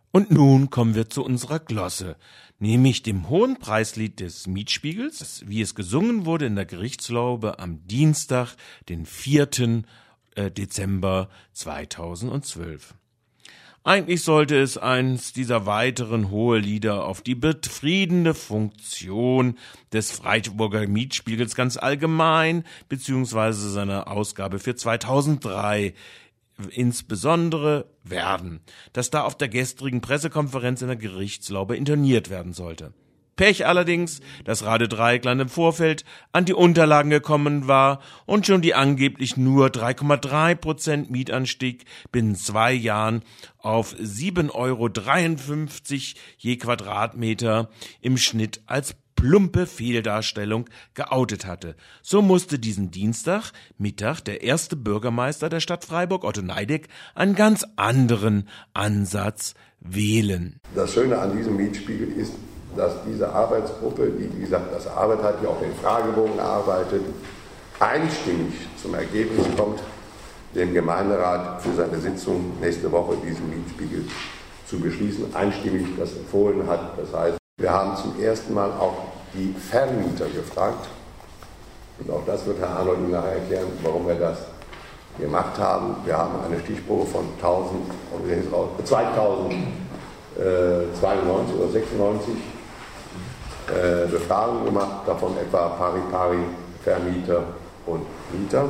Und nun kommen wir zu unserer Glosse, nämlich dem hohen Preislied des Mietspiegels, wie es gesungen wurde in der Gerichtslaube am Dienstag, den 4. Dezember 2012. Eigentlich sollte es eins dieser weiteren Hohelieder auf die befriedende Funktion des Freiburger Mietspiegels ganz allgemein beziehungsweise seiner Ausgabe für 2003 insbesondere werden, dass da auf der gestrigen Pressekonferenz in der Gerichtslaube intoniert werden sollte. Pech allerdings, dass Radio Dreieckland im Vorfeld an die Unterlagen gekommen war und schon die angeblich nur 3,3% Mietanstieg binnen 2 Jahren auf 7,53 € je Quadratmeter im Schnitt als plumpe Fehldarstellung geoutet hatte. So musste diesen Dienstagmittag der erste Bürgermeister der Stadt Freiburg, Otto Neideck, einen ganz anderen Ansatz wählen. Das Schöne an diesem Mietspiegel ist, dass diese Arbeitsgruppe, die, wie gesagt, das Arbeit hat, die auch den Fragebogen erarbeitet, einstimmig zum Ergebnis kommt, dem Gemeinderat für seine Sitzung nächste Woche diesen Mietspiegel zu beschließen, einstimmig das empfohlen hat. Das heißt, wir haben zum ersten Mal auch die Vermieter gefragt. Und auch das wird Herr Arnold Ihnen nachher erklären, warum wir das gemacht haben. Wir haben eine Stichprobe von 2092 oder 96 Befragungen gemacht, davon etwa pari Vermieter und Mieter.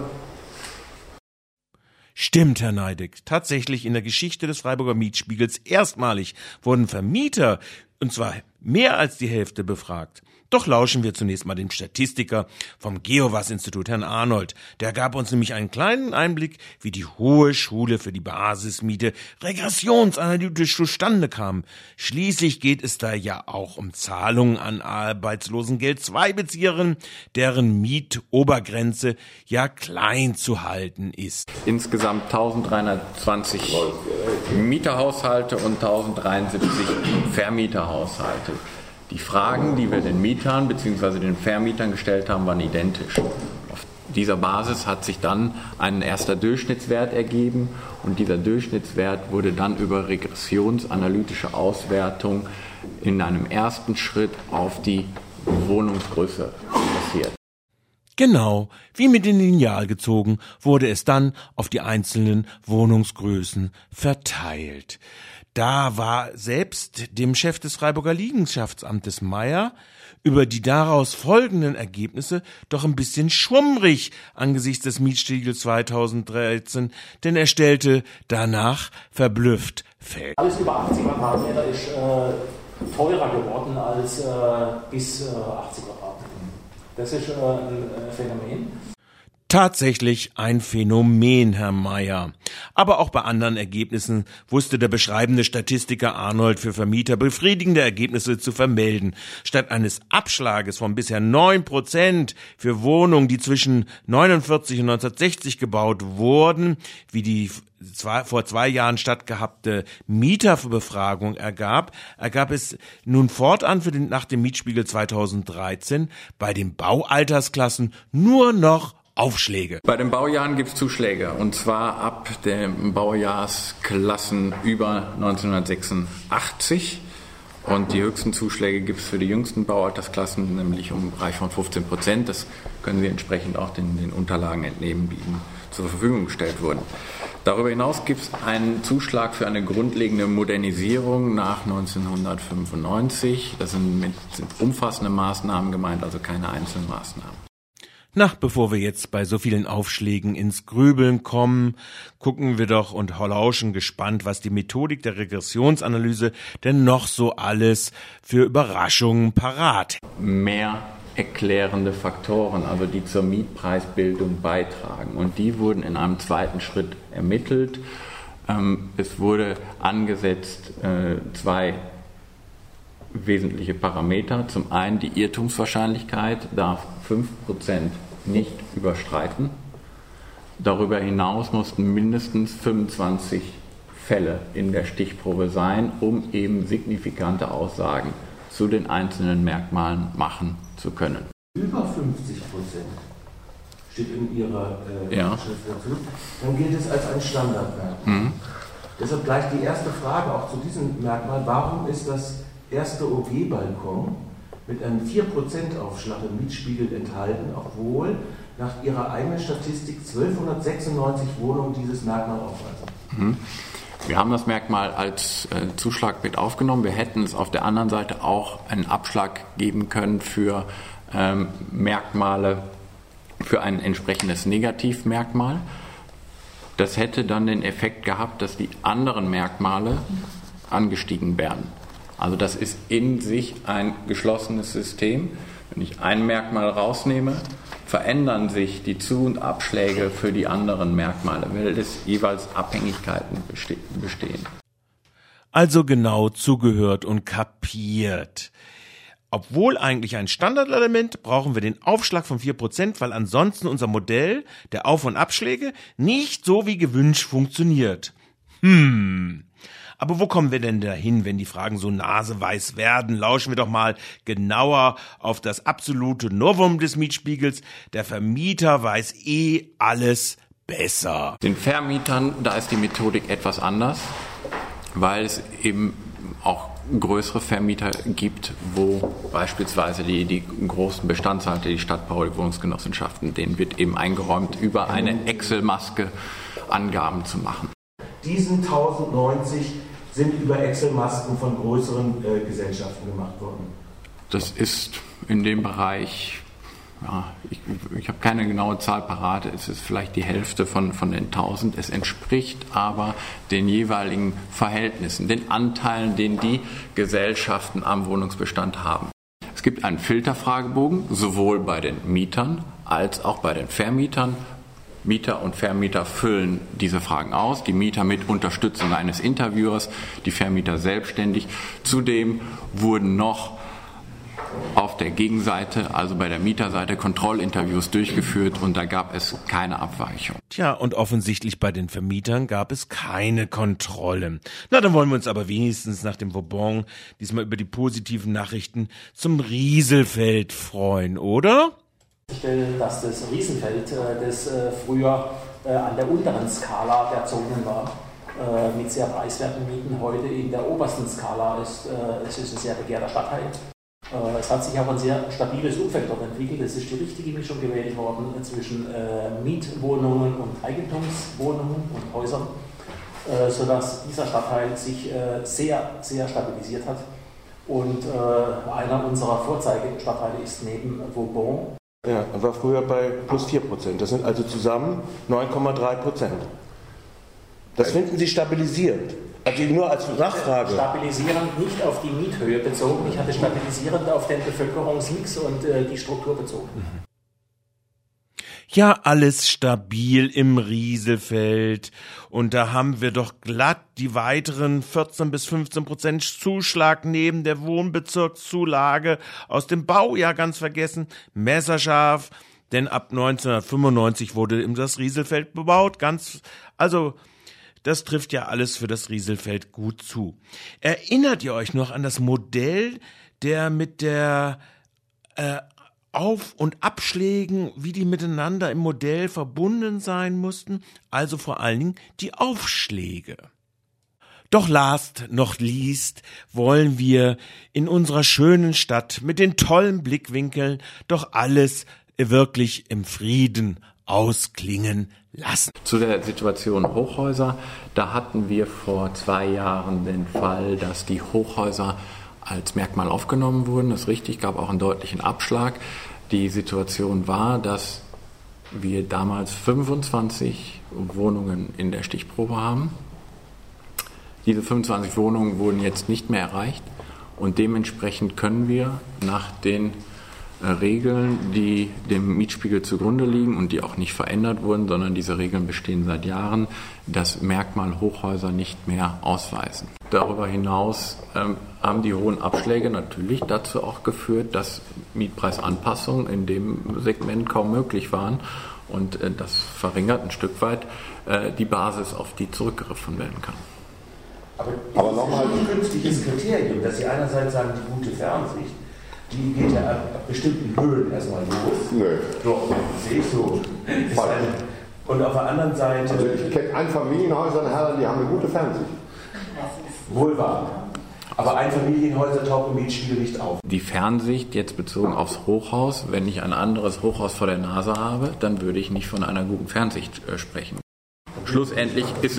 Stimmt, Herr Neideck. Tatsächlich in der Geschichte des Freiburger Mietspiegels erstmalig wurden Vermieter, und zwar mehr als die Hälfte, befragt. Doch lauschen wir zunächst mal dem Statistiker vom GEOWAS-Institut, Herrn Arnold. Der gab uns nämlich einen kleinen Einblick, wie die Hohe Schule für die Basismiete regressionsanalytisch zustande kam. Schließlich geht es da ja auch um Zahlungen an Arbeitslosengeld-II-Bezieherinnen, deren Mietobergrenze ja klein zu halten ist. Insgesamt 1320 Mieterhaushalte und 1073 Vermieterhaushalte. Die Fragen, die wir den Mietern bzw. den Vermietern gestellt haben, waren identisch. Auf dieser Basis hat sich dann ein erster Durchschnittswert ergeben und dieser Durchschnittswert wurde dann über regressionsanalytische Auswertung in einem ersten Schritt auf die Wohnungsgröße regressiert. Genau, wie mit dem Lineal gezogen, wurde es dann auf die einzelnen Wohnungsgrößen verteilt. Da war selbst dem Chef des Freiburger Liegenschaftsamtes Meyer über die daraus folgenden Ergebnisse doch ein bisschen schwummrig angesichts des Mietspiegels 2013, denn er stellte danach verblüfft fest. Alles über 80 Quadratmeter ist teurer geworden als bis 80 Quadratmeter. Das ist ein Phänomen. Tatsächlich ein Phänomen, Herr Meyer. Aber auch bei anderen Ergebnissen wusste der beschreibende Statistiker Arnold für Vermieter befriedigende Ergebnisse zu vermelden. Statt eines Abschlages von bisher 9% für Wohnungen, die zwischen 49 und 1960 gebaut wurden, wie die vor 2 Jahren stattgehabte Mieterbefragung ergab es nun fortan nach dem Mietspiegel 2013 bei den Baualtersklassen nur noch Aufschläge. Bei den Baujahren gibt es Zuschläge, und zwar ab den Baujahrsklassen über 1986. Und die höchsten Zuschläge gibt es für die jüngsten Baualtersklassen, nämlich im Bereich von 15%. Das können Sie entsprechend auch den Unterlagen entnehmen, die Ihnen zur Verfügung gestellt wurden. Darüber hinaus gibt es einen Zuschlag für eine grundlegende Modernisierung nach 1995. Das sind umfassende Maßnahmen gemeint, also keine einzelnen Maßnahmen. Bevor wir jetzt bei so vielen Aufschlägen ins Grübeln kommen, gucken wir doch und lauschen gespannt, was die Methodik der Regressionsanalyse denn noch so alles für Überraschungen parat. Mehr erklärende Faktoren, also die zur Mietpreisbildung beitragen. Und die wurden in einem zweiten Schritt ermittelt. Es wurde angesetzt 2 wesentliche Parameter. Zum einen die Irrtumswahrscheinlichkeit darf 5% nicht überschreiten. Darüber hinaus mussten mindestens 25 Fälle in der Stichprobe sein, um eben signifikante Aussagen zu den einzelnen Merkmalen machen zu können. Über 50% steht in Ihrer Schrift dazu. Dann gilt es als ein Standardwert. Deshalb gleich die erste Frage auch zu diesem Merkmal. Warum ist das erste OG-Balkon mit einem 4% Aufschlag im Mietspiegel enthalten, obwohl nach Ihrer eigenen Statistik 1296 Wohnungen dieses Merkmal aufweisen? Wir haben das Merkmal als Zuschlag mit aufgenommen. Wir hätten es auf der anderen Seite auch einen Abschlag geben können für Merkmale, für ein entsprechendes Negativmerkmal. Das hätte dann den Effekt gehabt, dass die anderen Merkmale angestiegen werden. Also das ist in sich ein geschlossenes System. Wenn ich ein Merkmal rausnehme, verändern sich die Zu- und Abschläge für die anderen Merkmale, weil es jeweils Abhängigkeiten bestehen. Also genau zugehört und kapiert. Obwohl eigentlich ein Standardelement, brauchen wir den Aufschlag von 4%, weil ansonsten unser Modell der Auf- und Abschläge nicht so wie gewünscht funktioniert. Aber wo kommen wir denn dahin, wenn die Fragen so naseweiß werden? Lauschen wir doch mal genauer auf das absolute Novum des Mietspiegels. Der Vermieter weiß alles besser. Den Vermietern, da ist die Methodik etwas anders, weil es eben auch größere Vermieter gibt, wo beispielsweise die großen Bestandshalter, die Stadtbau, die Wohnungsgenossenschaften, denen wird eben eingeräumt, über eine Excel-Maske Angaben zu machen. Diesen 1090 sind über Excel-Masken von größeren Gesellschaften gemacht worden. Das ist in dem Bereich, ja, ich habe keine genaue Zahl parat, es ist vielleicht die Hälfte von den 1000. Es entspricht aber den jeweiligen Verhältnissen, den Anteilen, den die Gesellschaften am Wohnungsbestand haben. Es gibt einen Filterfragebogen, sowohl bei den Mietern als auch bei den Vermietern. Mieter und Vermieter füllen diese Fragen aus, die Mieter mit Unterstützung eines Interviewers, die Vermieter selbstständig. Zudem wurden noch auf der Gegenseite, also bei der Mieterseite, Kontrollinterviews durchgeführt und da gab es keine Abweichung. Tja, und offensichtlich bei den Vermietern gab es keine Kontrolle. Na, dann wollen wir uns aber wenigstens nach dem Vauban diesmal über die positiven Nachrichten zum Rieselfeld freuen, oder? Dass das Riesenfeld, das früher an der unteren Skala der Zonen war, mit sehr preiswerten Mieten, heute in der obersten Skala ist. Es ist ein sehr begehrter Stadtteil. Es hat sich auch ein sehr stabiles Umfeld dort entwickelt. Es ist die richtige Mischung gewählt worden zwischen Mietwohnungen und Eigentumswohnungen und Häusern, sodass dieser Stadtteil sich sehr, sehr stabilisiert hat. Und einer unserer Vorzeigestadtteile ist neben Vauban. Ja, war früher bei plus 4%. Das sind also zusammen 9,3%. Das finden Sie stabilisierend. Also nur als Nachfrage. Stabilisierend nicht auf die Miethöhe bezogen. Ich hatte stabilisierend auf den Bevölkerungsmix und die Struktur bezogen. Ja, alles stabil im Rieselfeld. Und da haben wir doch glatt die weiteren 14-15% Zuschlag neben der Wohnbezirkszulage aus dem Baujahr ganz vergessen. Messerscharf, denn ab 1995 wurde das Rieselfeld bebaut. Das trifft ja alles für das Rieselfeld gut zu. Erinnert ihr euch noch an das Modell, der mit der Auf- und Abschlägen, wie die miteinander im Modell verbunden sein mussten, also vor allen Dingen die Aufschläge. Doch last noch least wollen wir in unserer schönen Stadt mit den tollen Blickwinkeln doch alles wirklich im Frieden ausklingen lassen. Zu der Situation Hochhäuser, da hatten wir vor 2 Jahren den Fall, dass die Hochhäuser als Merkmal aufgenommen wurden. Das ist richtig, gab auch einen deutlichen Abschlag. Die Situation war, dass wir damals 25 Wohnungen in der Stichprobe haben. Diese 25 Wohnungen wurden jetzt nicht mehr erreicht und dementsprechend können wir nach den Regeln, die dem Mietspiegel zugrunde liegen und die auch nicht verändert wurden, sondern diese Regeln bestehen seit Jahren, das Merkmal Hochhäuser nicht mehr ausweisen. Darüber hinaus haben die hohen Abschläge natürlich dazu auch geführt, dass Mietpreisanpassungen in dem Segment kaum möglich waren und das verringert ein Stück weit die Basis, auf die zurückgegriffen werden kann. Aber nochmal ein künstliches Kriterium, dass Sie einerseits sagen, die gute Fernsicht, die geht ja ab bestimmten Höhen erstmal los. Nö. Doch, sehe ich so. Und auf der anderen Seite... Also ich kenne Einfamilienhäuser in Herren, die haben eine gute Fernsicht. Wohl wahr. Aber Einfamilienhäuser tauchen im Mietspiegel nicht auf. Die Fernsicht, jetzt bezogen aufs Hochhaus, wenn ich ein anderes Hochhaus vor der Nase habe, dann würde ich nicht von einer guten Fernsicht sprechen. Schlussendlich ist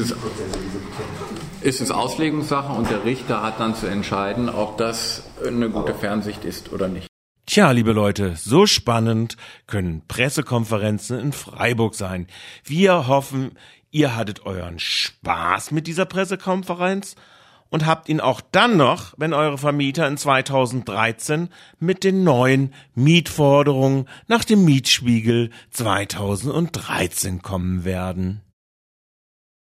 es Auslegungssache und der Richter hat dann zu entscheiden, ob das eine gute Fernsicht ist oder nicht. Tja, liebe Leute, so spannend können Pressekonferenzen in Freiburg sein. Wir hoffen, ihr hattet euren Spaß mit dieser Pressekonferenz und habt ihn auch dann noch, wenn eure Vermieter in 2013 mit den neuen Mietforderungen nach dem Mietspiegel 2013 kommen werden.